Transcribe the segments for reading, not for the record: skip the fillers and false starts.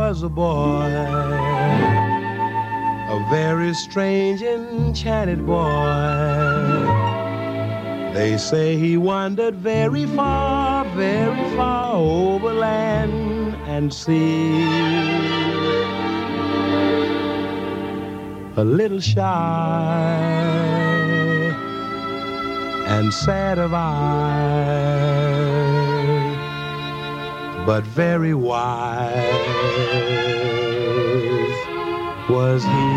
was a boy, a very strange, enchanted boy. They say he wandered very far over land and sea. A little shy and sad of eye, but very wise was he.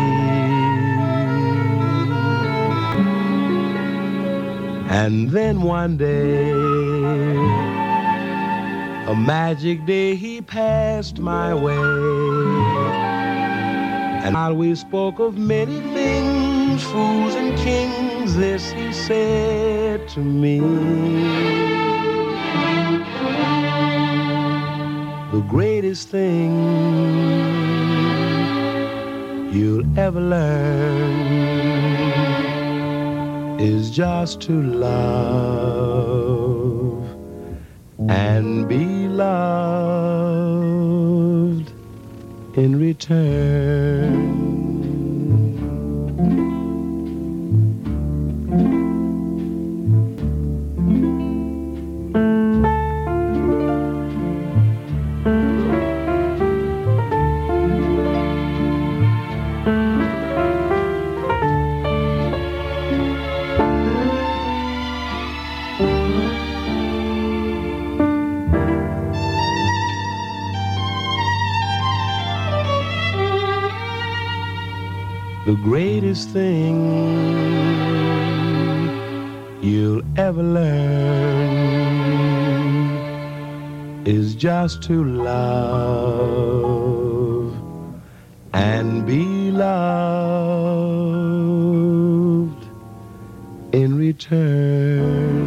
And then one day, a magic day, he passed my way. And while we spoke of many things, fools and kings, this he said to me: the greatest thing you'll ever learn is just to love and be loved in return. The greatest thing you'll ever learn is just to love and be loved in return.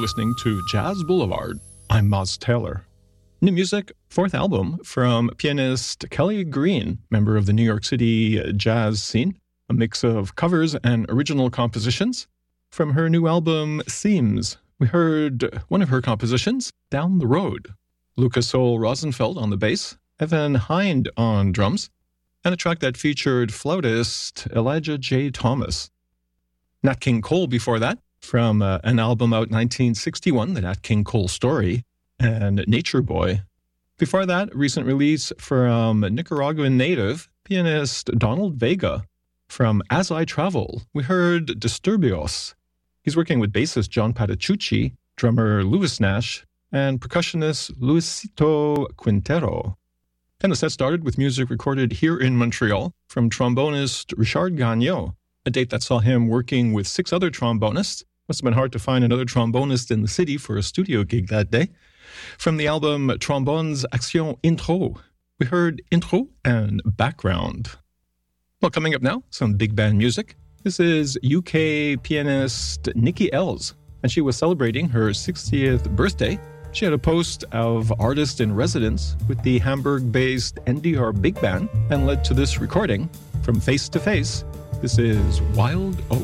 listening to Jazz Boulevard. I'm Moz Taylor. New music, fourth album from pianist Kelly Green, member of the New York City jazz scene, a mix of covers and original compositions. From her new album, Seams, we heard one of her compositions, Down the Road. Lucas Sol Rosenfeld on the bass, Evan Hind on drums, and a track that featured flautist Elijah J. Thomas. Nat King Cole before that, from an album out 1961, The Nat King Cole Story, and Nature Boy. Before that, recent release from Nicaraguan native pianist Donald Vega. From As I Travel, we heard Disturbios. He's working with bassist John Patitucci, drummer Louis Nash, and percussionist Luisito Quintero. And the set started with music recorded here in Montreal from trombonist Richard Gagnon, a date that saw him working with 6 other trombonists. Must have been hard to find another trombonist in the city for a studio gig that day. From the album Trombones Action Intro, we heard Intro and Background. Well, coming up now, some big band music. This is UK pianist Nikki Ells, and she was celebrating her 60th birthday. She had a post of artist in residence with the Hamburg-based NDR Big Band and led to this recording. From Face to Face, this is Wild Oak.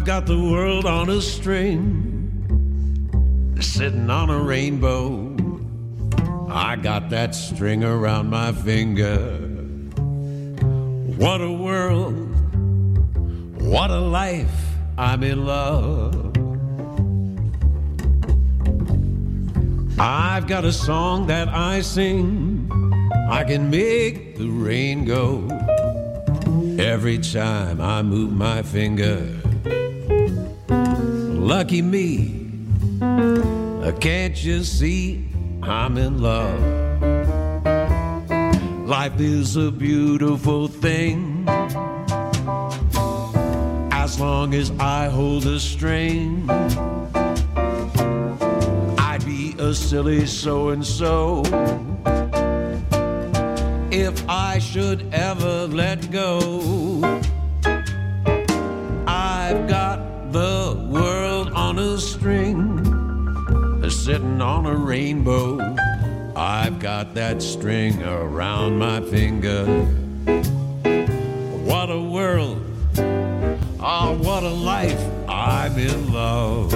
got the world on a string, sitting on a rainbow. I got that string around my finger. What a world, what a life, I'm in love. I've got a song that I sing, I can make the rain go every time I move my finger. Lucky me, can't you see I'm in love? Life is a beautiful thing, as long as I hold the string. I'd be a silly so-and-so if I should ever let go. I've got the world on a string, sitting on a rainbow. I've got that string around my finger. What a world, oh, what a life, I'm in love.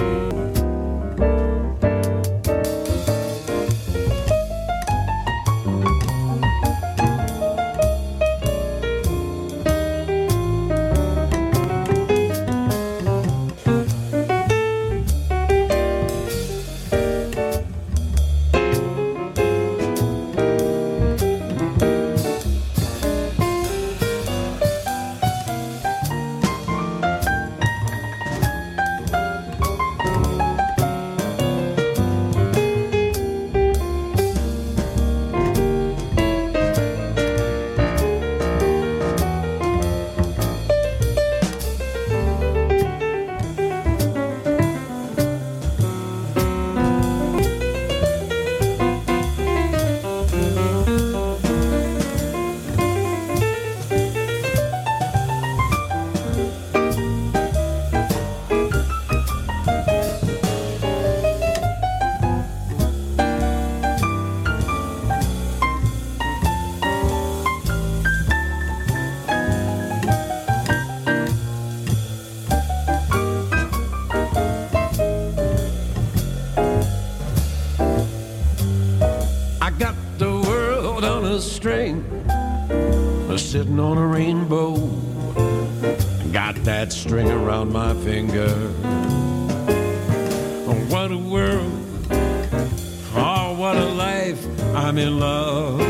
Sitting on a rainbow, got that string around my finger. What a world, oh, what a life, I'm in love.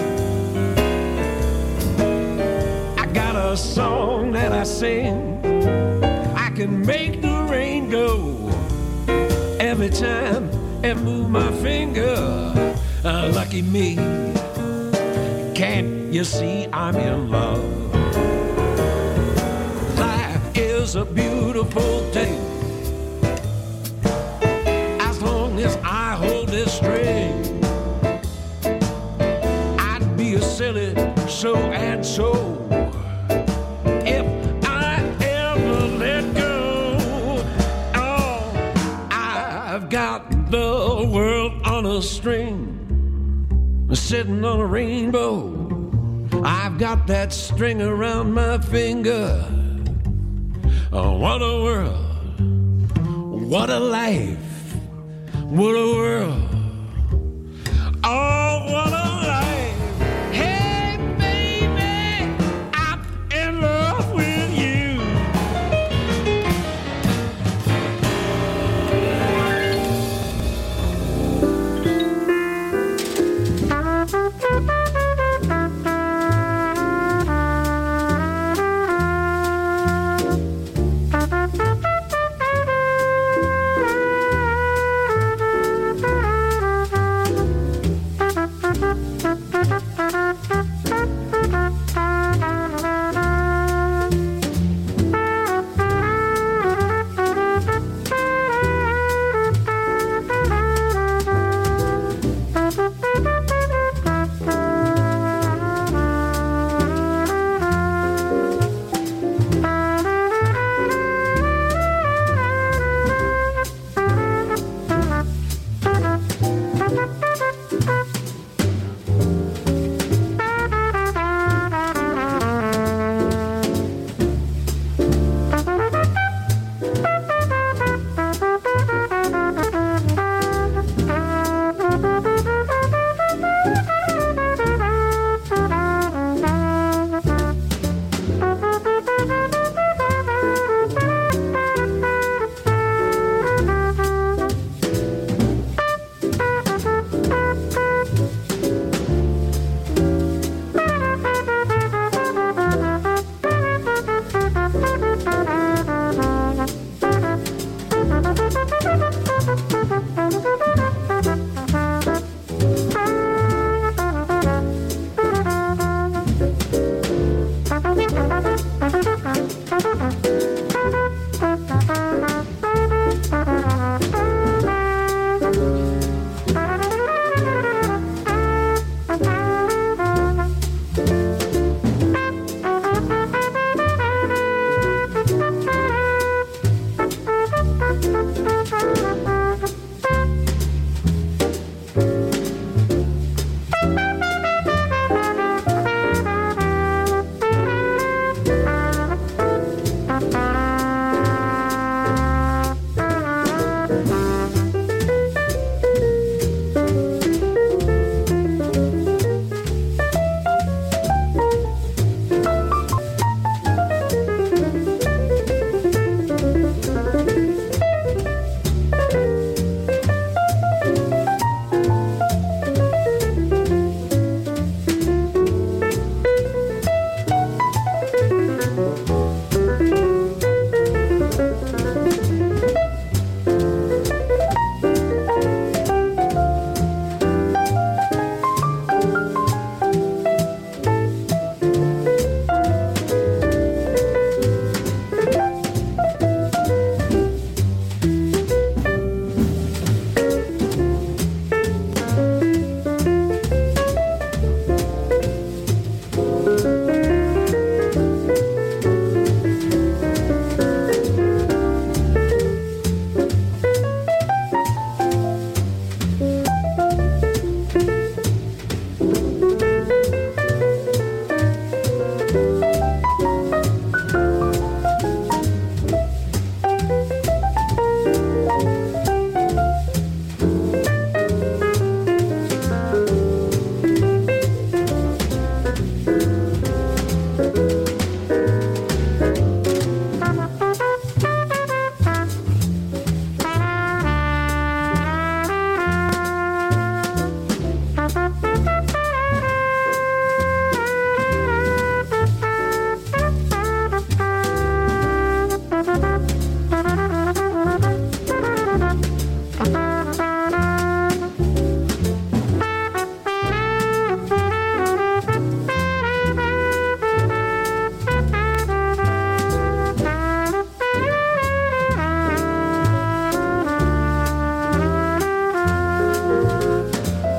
I got a song that I sing, I can make the rain go every time I move my finger. Lucky me, can't you see I'm in love? Life is a beautiful thing, as long as I hold this string. I'd be a silly so-and-so if I ever let go. Oh, I've got the world on a string, sitting on a rainbow. I've got that string around my finger. Oh, what a world, what a life, what a world, oh, what a life. Hey, baby, I'm in love with you.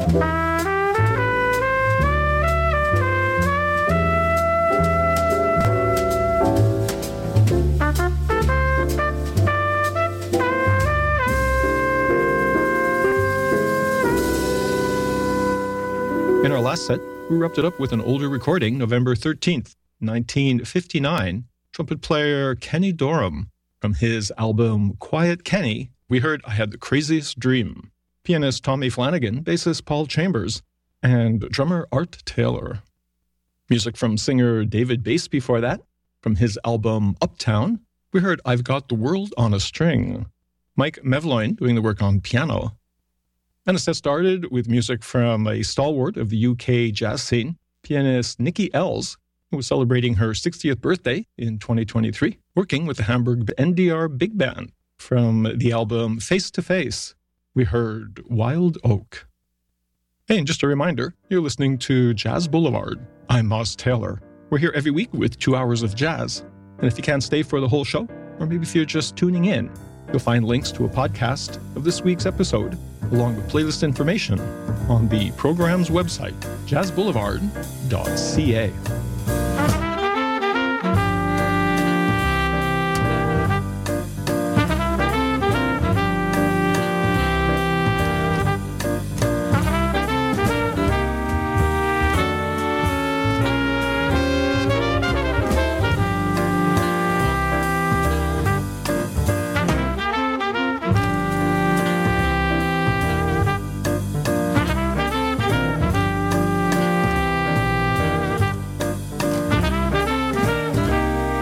In our last set, we wrapped it up with an older recording, November 13th, 1959. Trumpet player Kenny Dorham. From his album Quiet Kenny, we heard I Had the Craziest Dream. Pianist Tommy Flanagan, bassist Paul Chambers, and drummer Art Taylor. Music from singer David Bass before that. From his album Uptown, we heard I've Got the World on a String. Mike Mevloin doing the work on piano. And the set started with music from a stalwart of the UK jazz scene, pianist Nikki Ells, who was celebrating her 60th birthday in 2023, working with the Hamburg NDR Big Band. From the album Face to Face, we heard Wild Oak. Hey, and just a reminder, you're listening to Jazz Boulevard. I'm Moz Taylor. We're here every week with 2 hours of jazz. And if you can't stay for the whole show, or maybe if you're just tuning in, you'll find links to a podcast of this week's episode, along with playlist information on the program's website, jazzboulevard.ca.